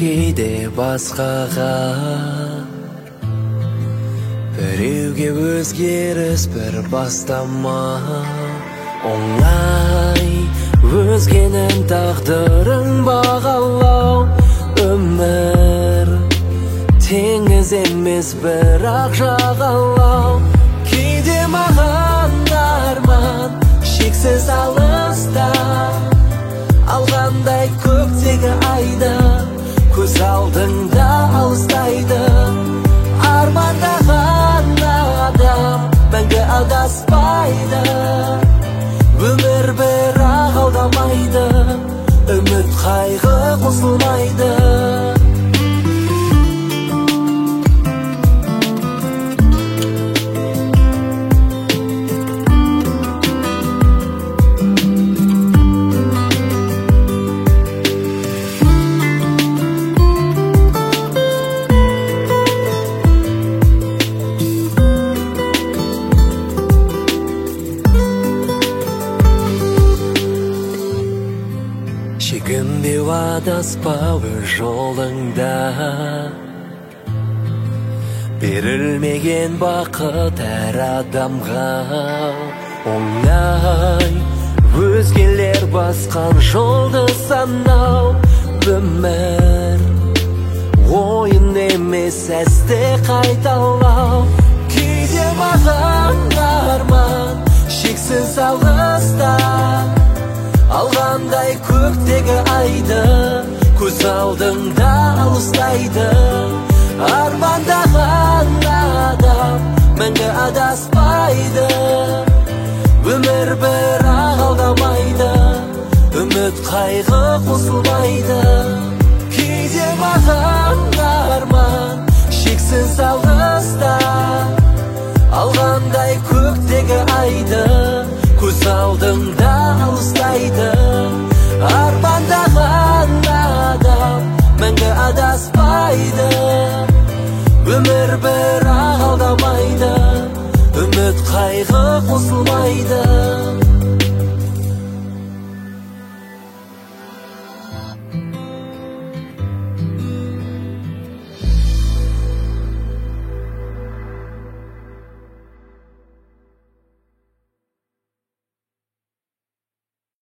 кейде басқаға, біреуге өзгеріс бір бастама. Оңай өзгенің тағдырын бағалау. Өмір теңіз емес бірақ жағалау. Кейде маған арман шексіз алыста, алғандай көктегі айды, көз алдыңда алыстайды. Армандаған адам мәңгі адаспайды. Өмір бірақ алдамайды, үміт қайғы қосылмайды. Шегінбеу адаспау жолыңда, берілмеген бақыт әр адамға. Оңай өзгелер басқан жолды санау. Өмір ойын емес әсте қайталау. Кейде маған арман шексіз алыста, алғандай көктегі айды, көз алдыңда алыстайды. Армандаған адам мәңгі адаспайды. Өмір бірақ алдамайды, үміт қайғы қосылмайды. Кейде маған арман шексіз алыста, алғандай көктегі айды, көз алдыңда алыстайды. Армандаған адам мәңгі адаспайды. Өмір бірақ алдамайды, үміт қайғы қосылмайды.